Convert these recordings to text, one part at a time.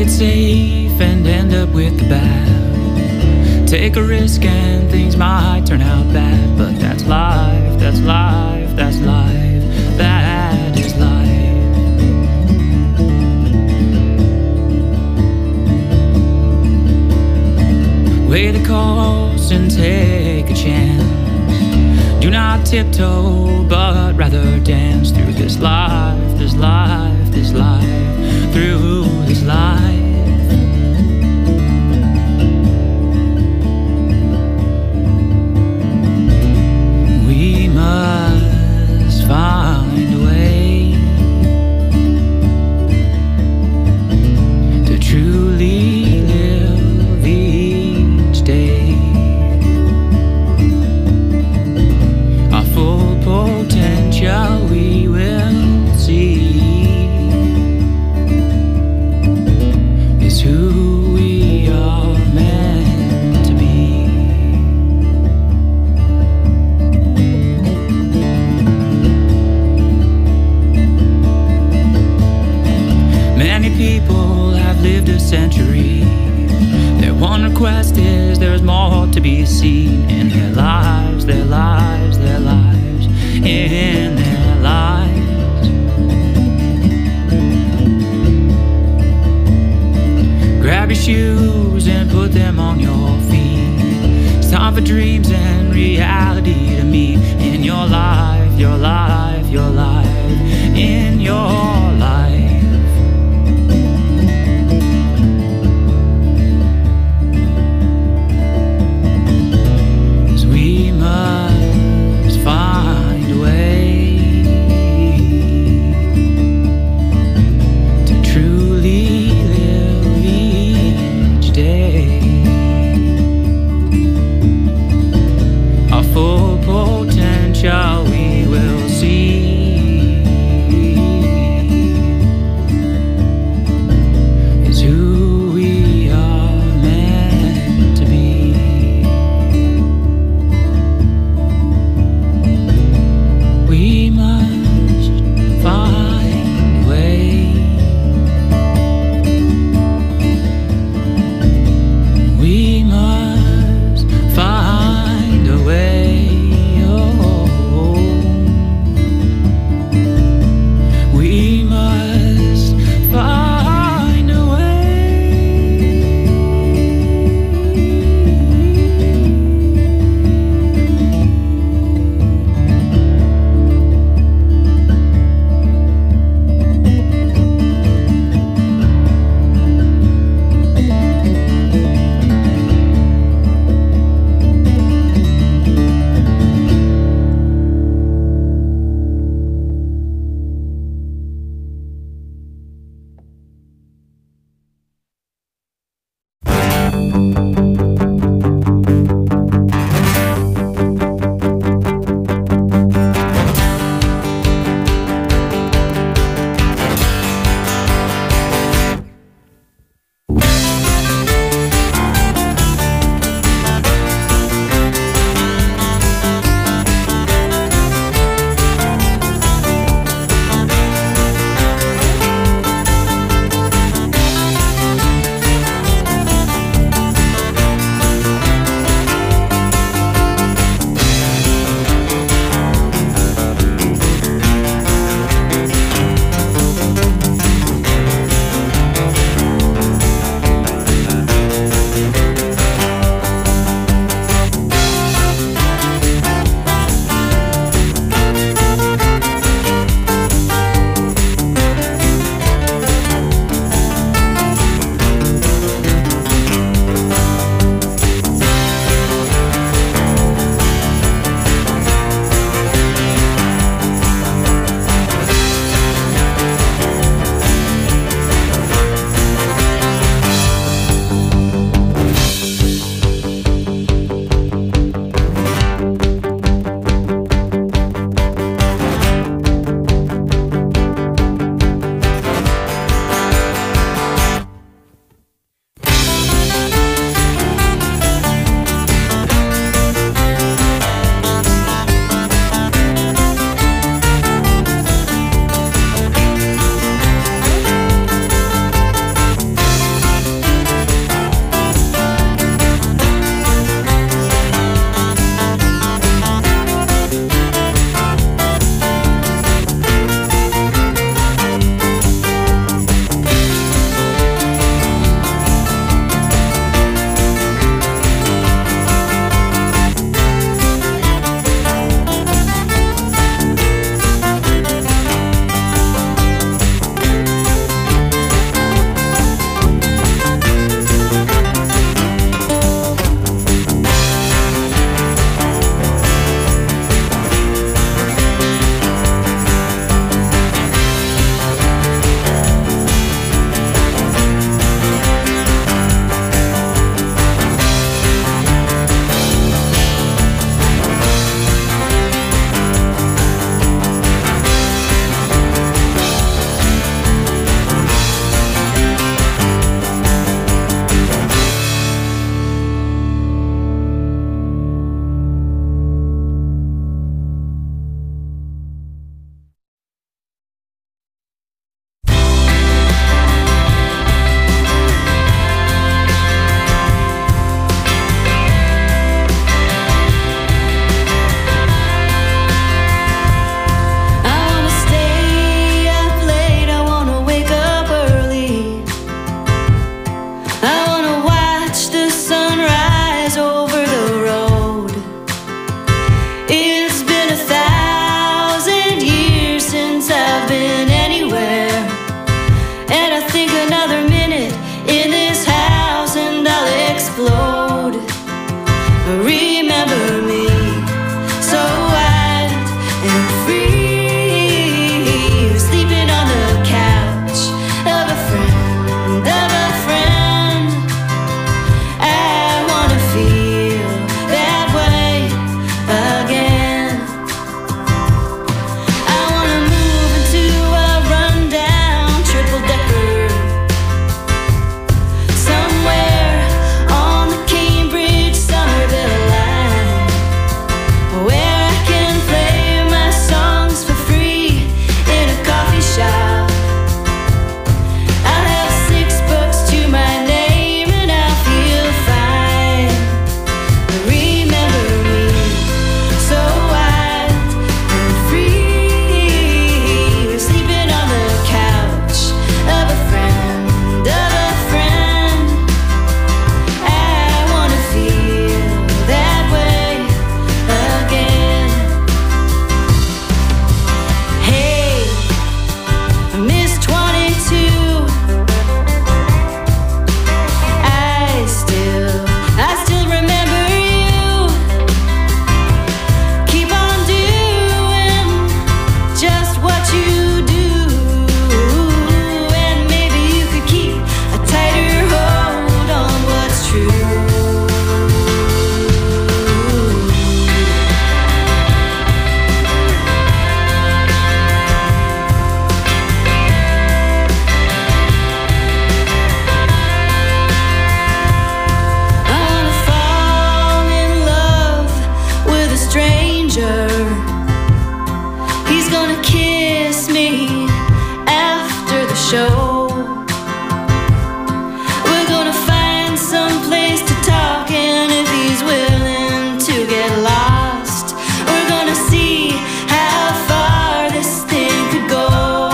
it safe and end up with the bad. Take a risk and things might turn out bad, but that's life, that's life, that's life, that is life. Weigh the cost and take a chance. Do not tiptoe, but rather dance through this life, this life, this life, through this life. We must find a way to truly live each day. Our full potential we will see is who we are meant to be. Many people have lived a century. Their one request is there's more to be seen in their lives, their lives, their lives, in their lives. Grab your shoes and put them on your feet. It's time for dreams and reality to meet in your life, your life, your life, in your life. 'Cause we must find a way to truly live each day. Our full potential we will see show. We're gonna find some place to talk, and if he's willing to get lost, we're gonna see how far this thing could go.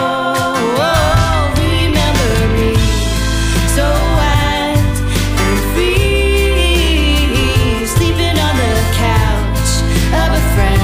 Remember me, so wild and free, sleeping on the couch of a friend.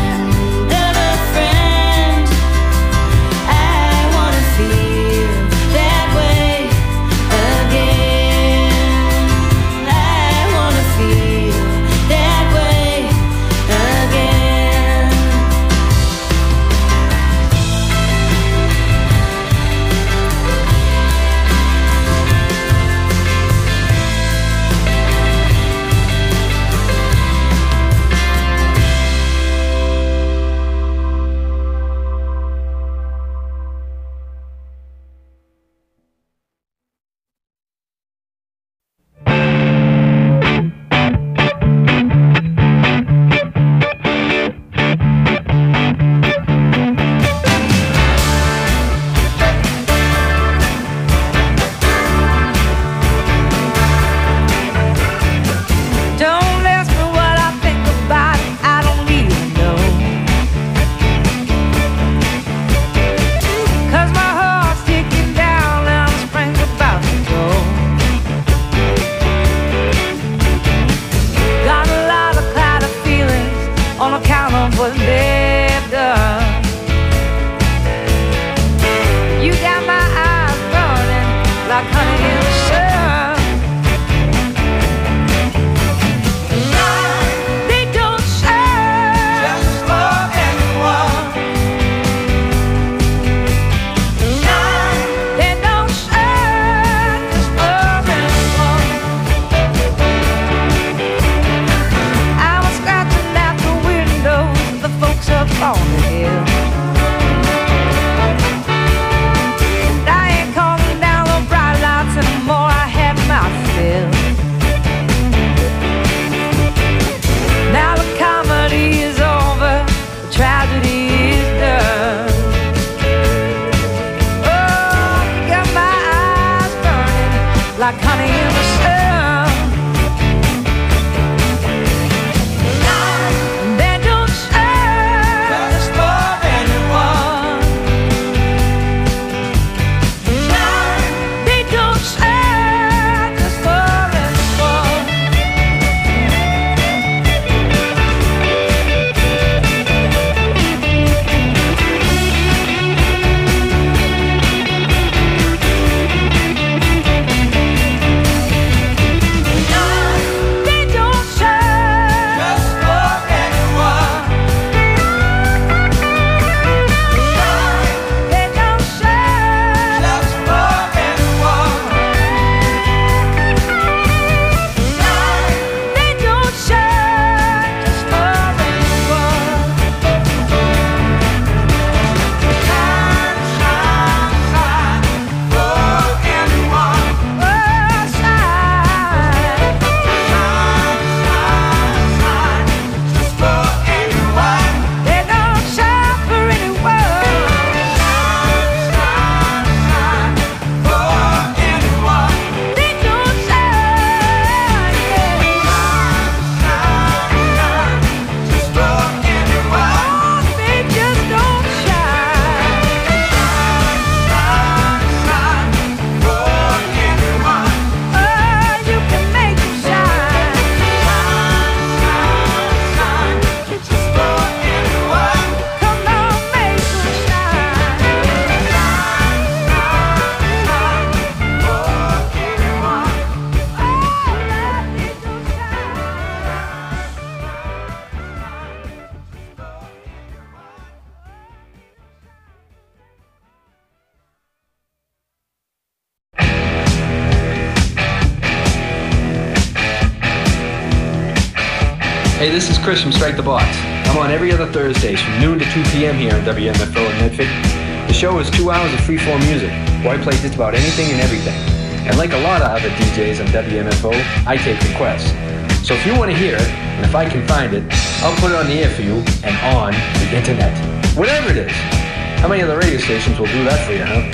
Hey, this is Chris from Strike the Box. I'm on every other Thursdays from noon to 2 p.m. here on WMFO in Medford. The show is 2 hours of freeform music, where I play just about anything and everything. And like a lot of other DJs on WMFO, I take requests. So if you want to hear it, and if I can find it, I'll put it on the air for you and on the internet. Whatever it is. How many other radio stations will do that for you, huh?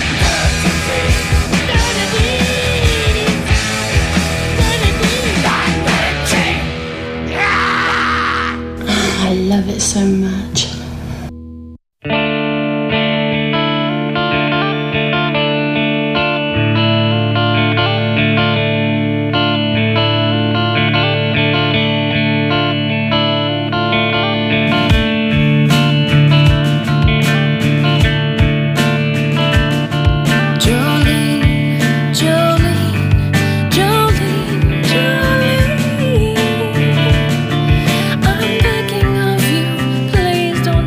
I love it so much. I'm begging of you, please don't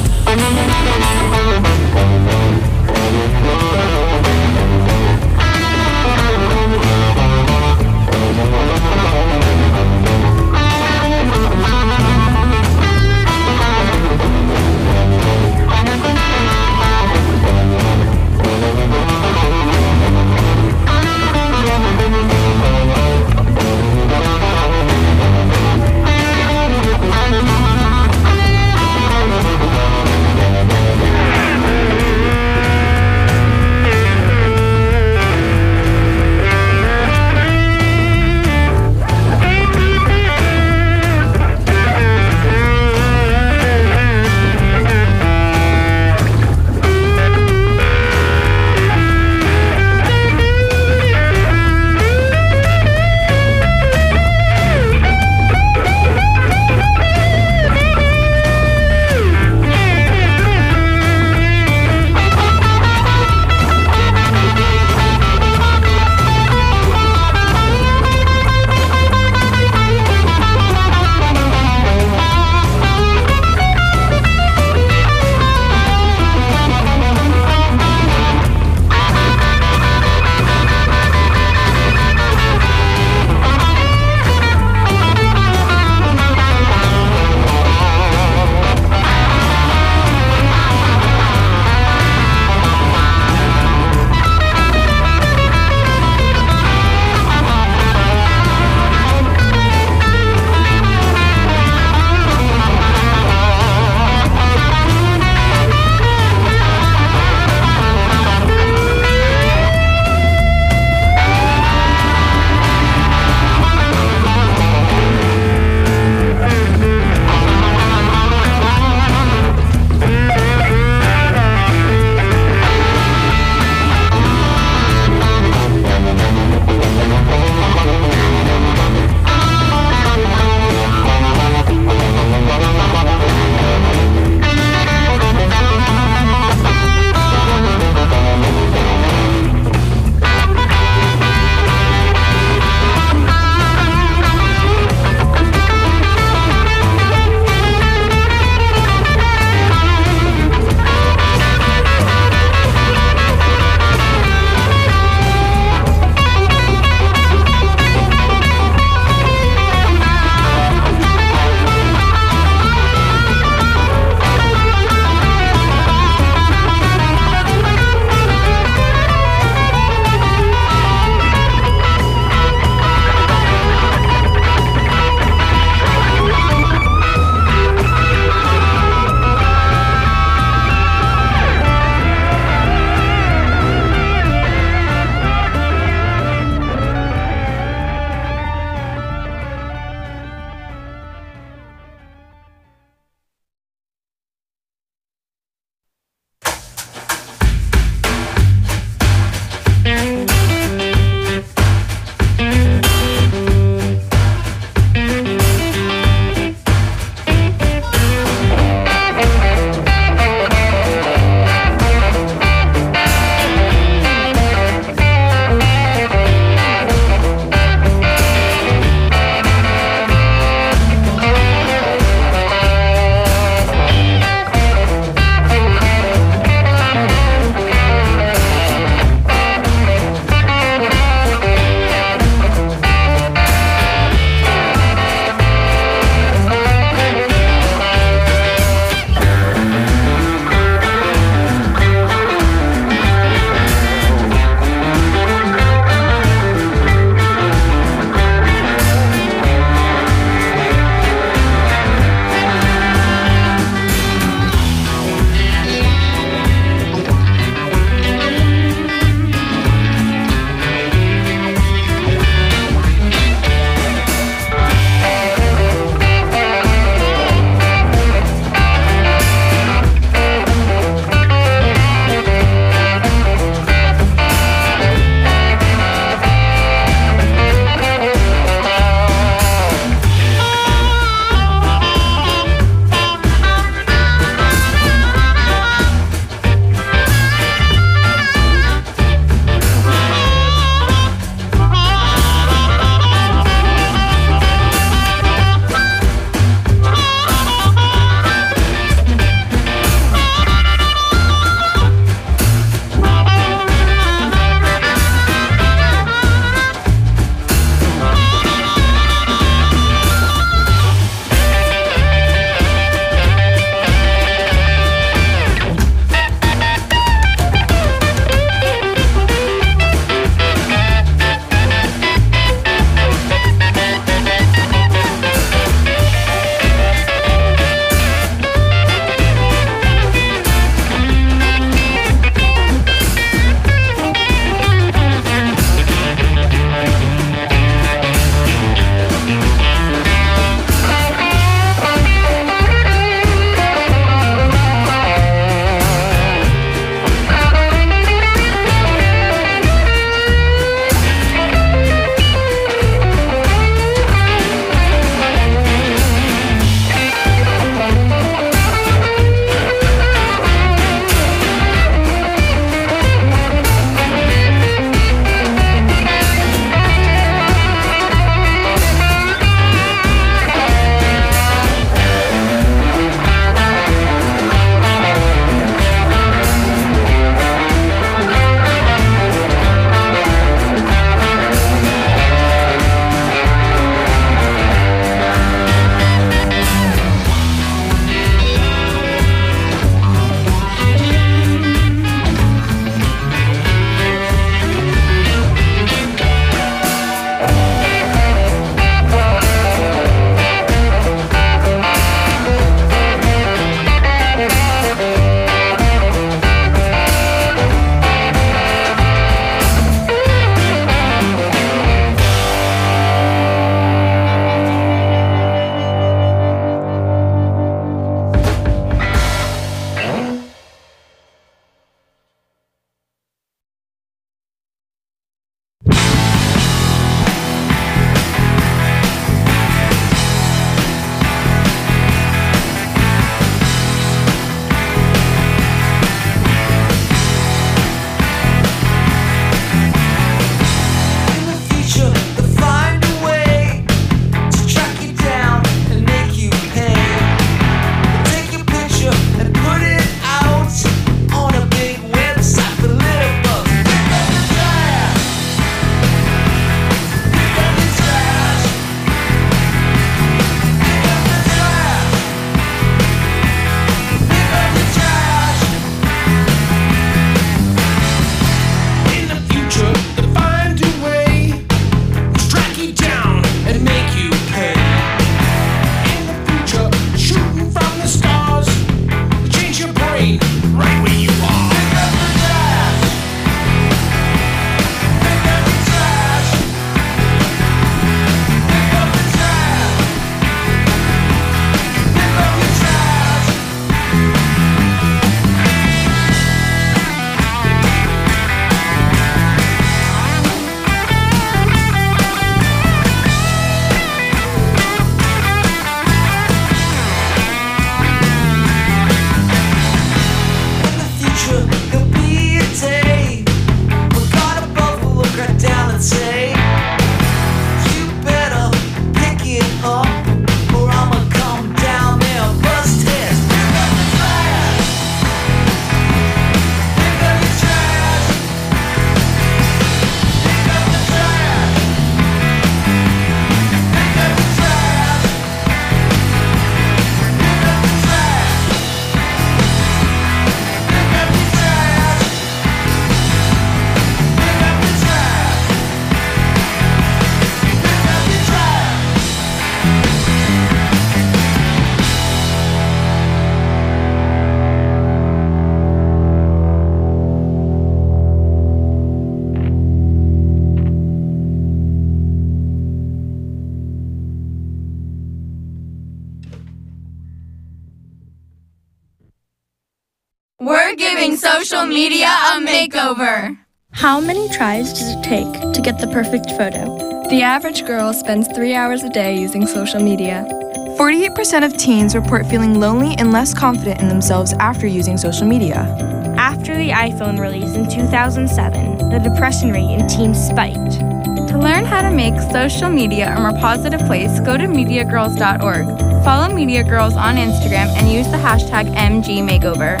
social media a makeover. How many tries does it take to get the perfect photo? The average girl spends 3 hours a day using social media. 48% of teens report feeling lonely and less confident in themselves after using social media. After the iPhone release in 2007, the depression rate in teens spiked. To learn how to make social media a more positive place, go to MediaGirls.org. Follow Media Girls on Instagram and use the hashtag MGMakeover.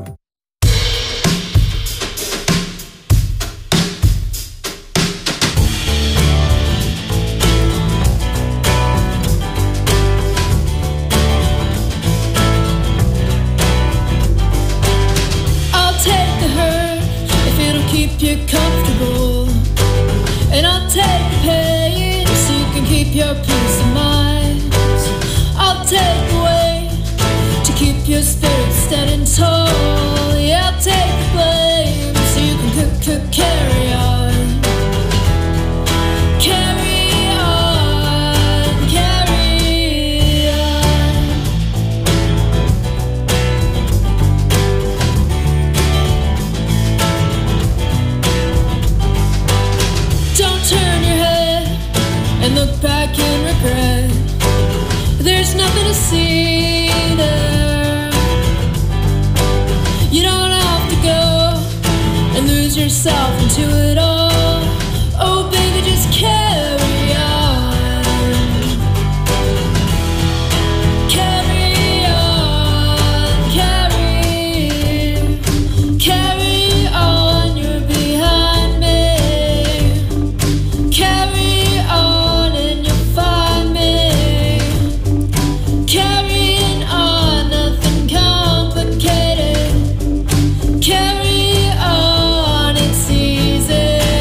You're comfortable, and I'll take the pain so you can keep your peace of mind. I'll take the weight to keep your spirit standing tall. Yeah, I'll take the blame so you can carry on. Carry on, carry on. Turn your head and look back in regret. There's nothing to see there. You don't have to go and lose yourself into it all. Oh baby, just carry on. Carry on, carry on, you're behind me. Carry on and you'll find me. Carrying on, nothing complicated. Carry on, it's easy.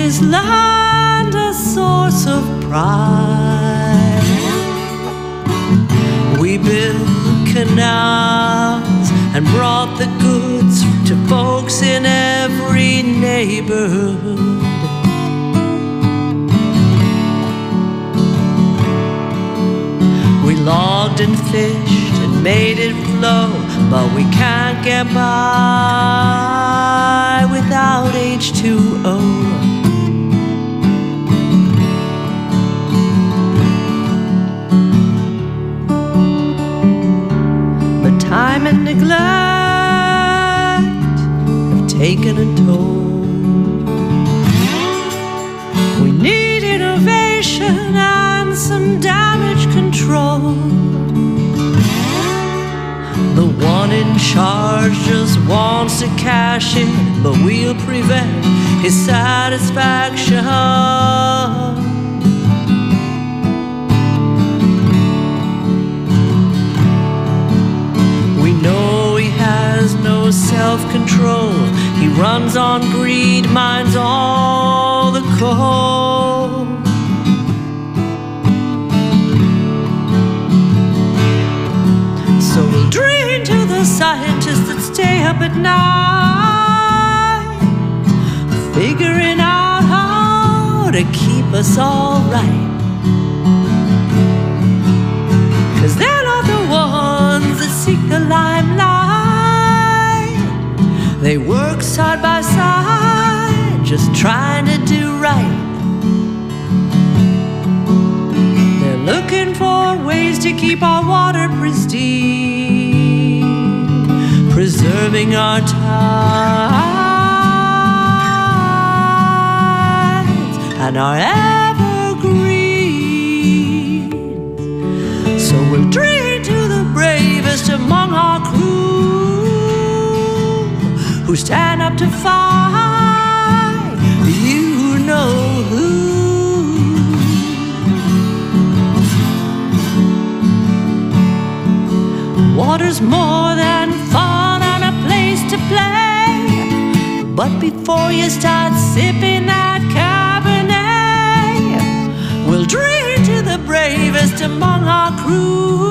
this land a source of pride. We built canals and brought the goods to folks in every neighborhood. We logged and fished and made it flow, but we can't get by without H2O. But time and neglect have taken a toll. We need innovation and some damage control. The one in charge just wants to cash in, but we'll prevent his satisfaction. We know he has no self-control. He runs on greed, mines all the coal. So we'll dream to the scientists that stay up at night, figuring out how to keep us all right. 'Cause they're not the ones that seek the limelight. They work side by side, just trying to do right. They're looking for ways to keep our water pristine, preserving our tides and our evergreens. So we'll dream to the bravest among our crew, who stand up to fight, you know who. Water's more than fun and a place to play, but before you start sipping that Cabernet, we'll drink to the bravest among our crew,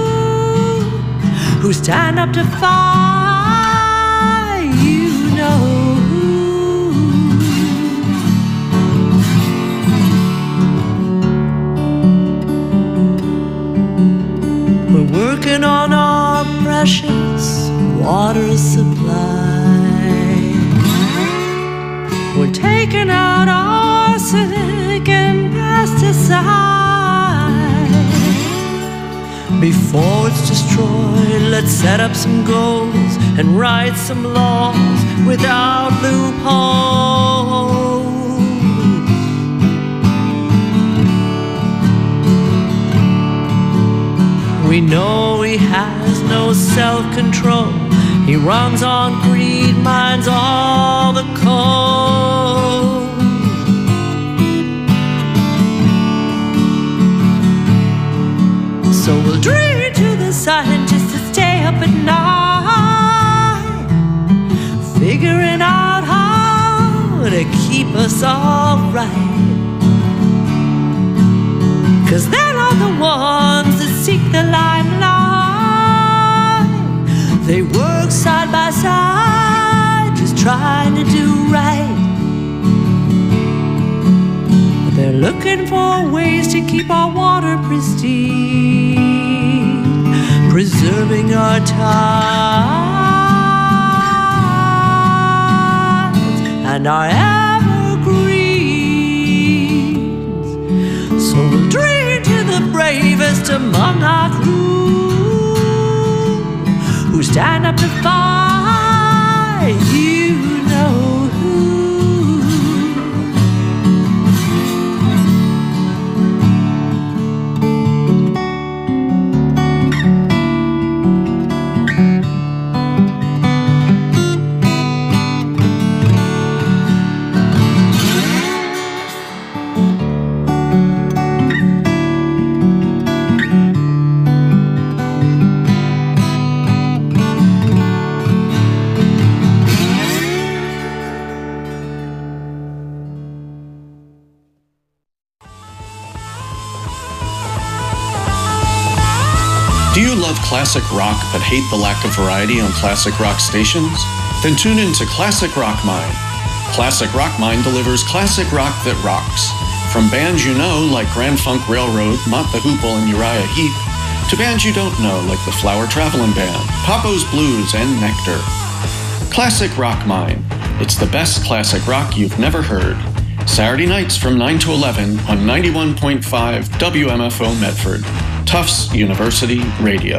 who stand up to fight, you know who. We're working on our precious water supply. We're taking out arsenic and pesticide. Before it's destroyed, let's set up some goals and write some laws without loopholes. We know he has no self-control. He runs on greed, mines all the coal. So we'll dream to the scientists that stay up at night, figuring out how to keep us all right. 'Cause they're not the ones that seek the limelight. They work side by side, just trying to do right. But they're looking for ways to keep our water pristine, preserving our tides and our evergreens. So we'll dream to the bravest among our crew, who stand up to fight, you know who. Do you love classic rock but hate the lack of variety on classic rock stations? Then tune in to Classic Rock Mine. Classic Rock Mine delivers classic rock that rocks. From bands you know like Grand Funk Railroad, Mott the Hoople, and Uriah Heep, to bands you don't know like the Flower Traveling Band, Papo's Blues, and Nectar. Classic Rock Mine. It's the best classic rock you've never heard. Saturday nights from 9 to 11 on 91.5 WMFO Medford. Tufts University Radio.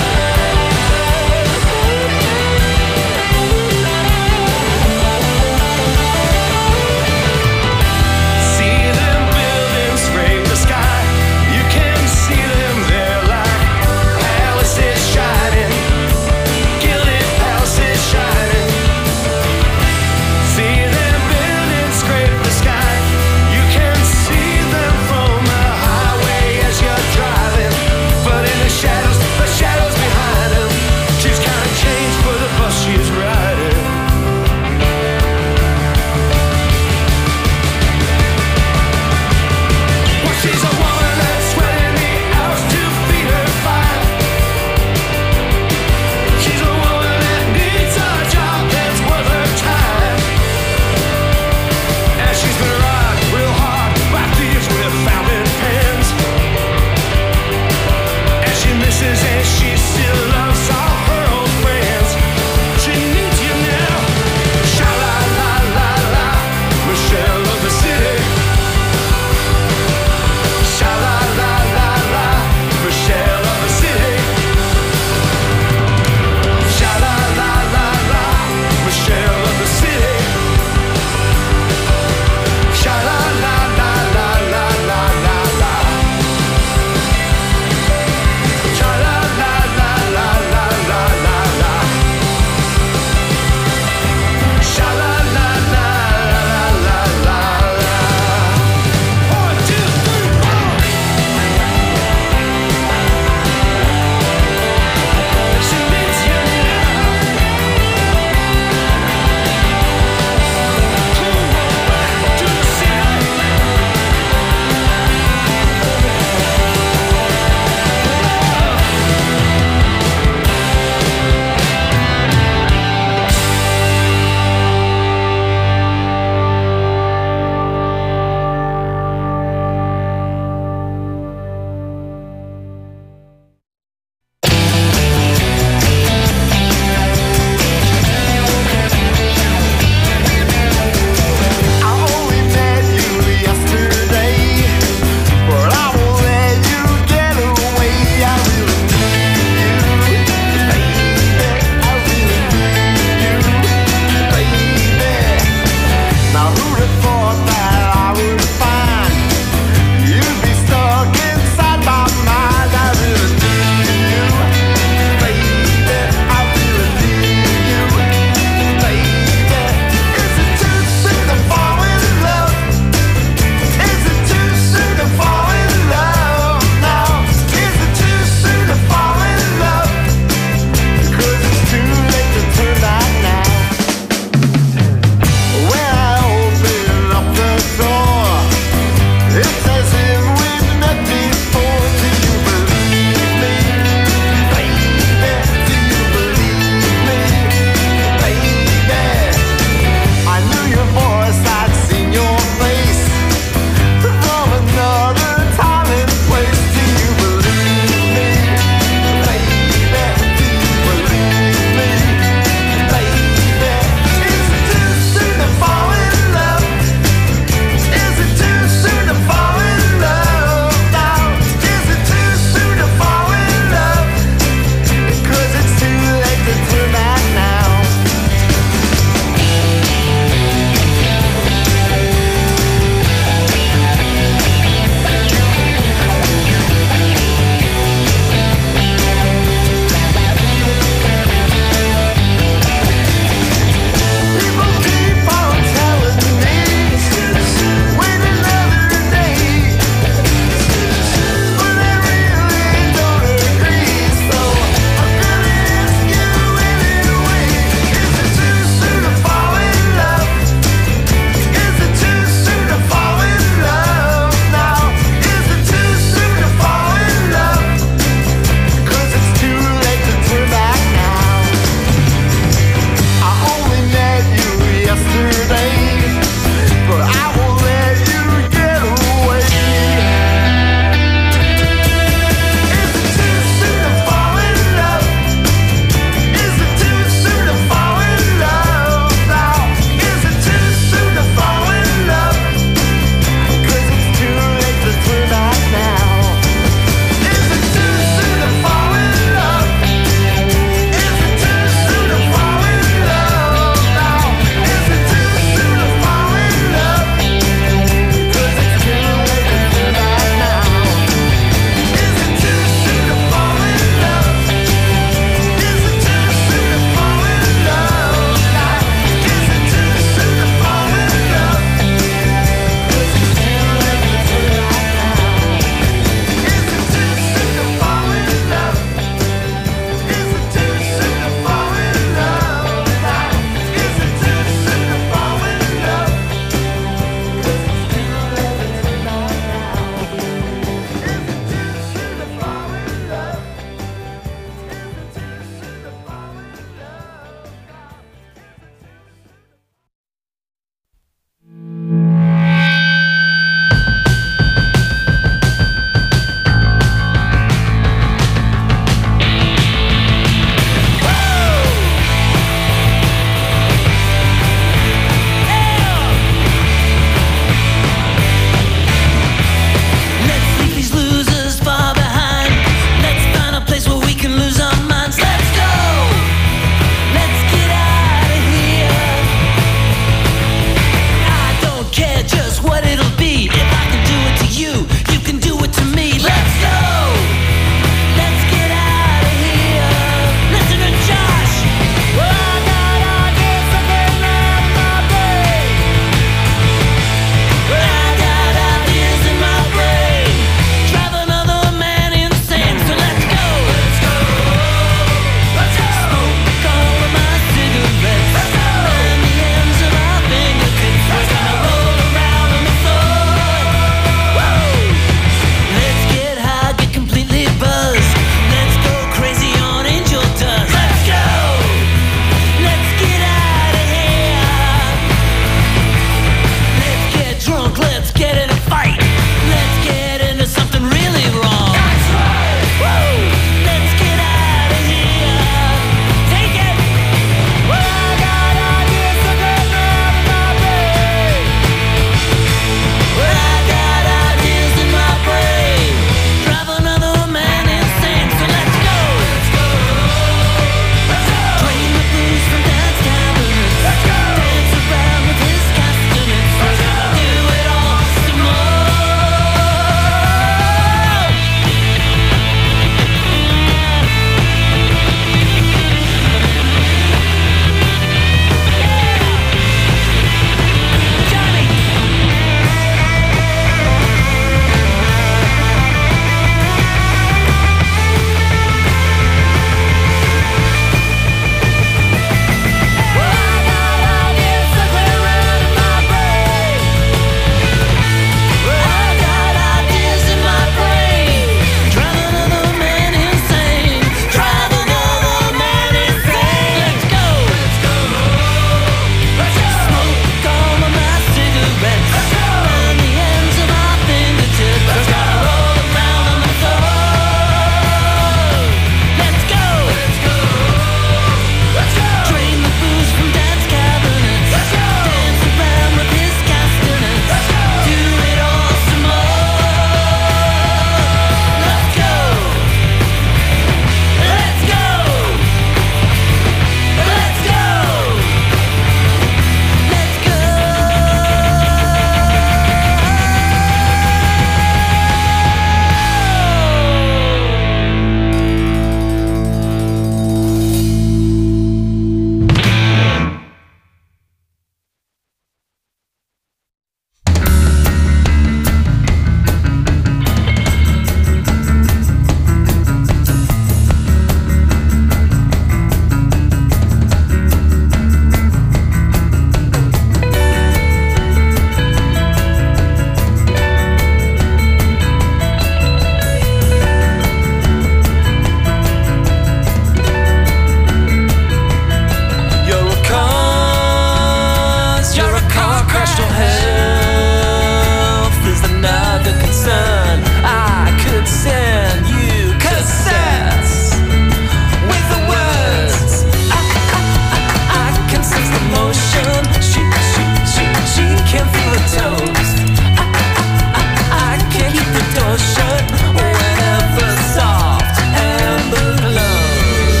Menstrual health is another concern. I could send you cassettes with the words. I can sense the motion. She can feel the toes. I can't keep the door shut whenever soft amber glows.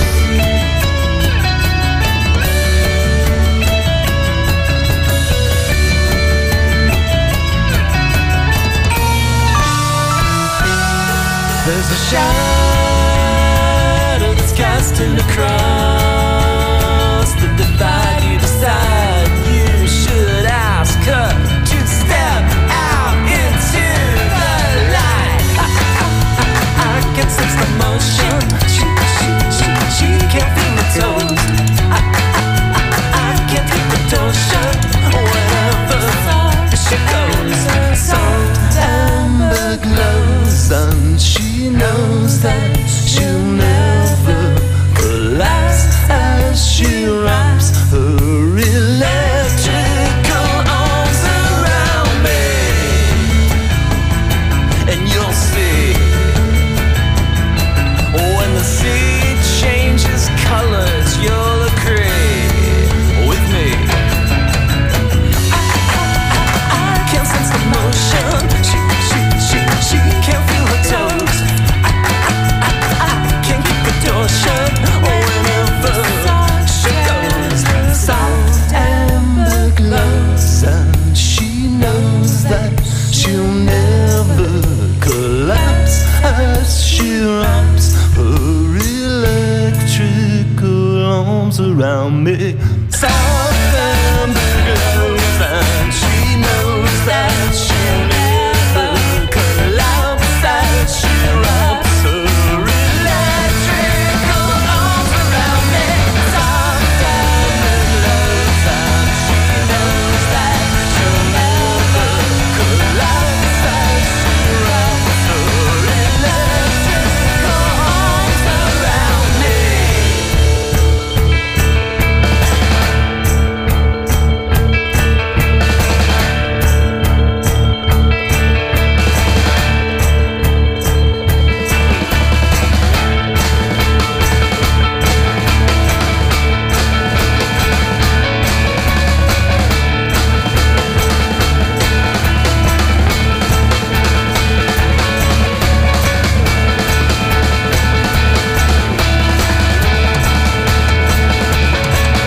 There's a shadow that's casting across the divide. You decide you should ask her to step out into the light. I can sense the motion. She can't feel the toes. I can't keep the door shut whenever she goes. Soft amber glows, and she knows that she'll never collapse as she wraps her electrical arms around me. And you'll see when the sea changes colors, you'll agree with me. I can sense the motion. She can't feel her toes. I can't keep the door shut whenever she goes. Soft amber glows, and she knows that she'll never collapse as she wraps her electrical arms around me. Soft amber glows, and she knows that she'll never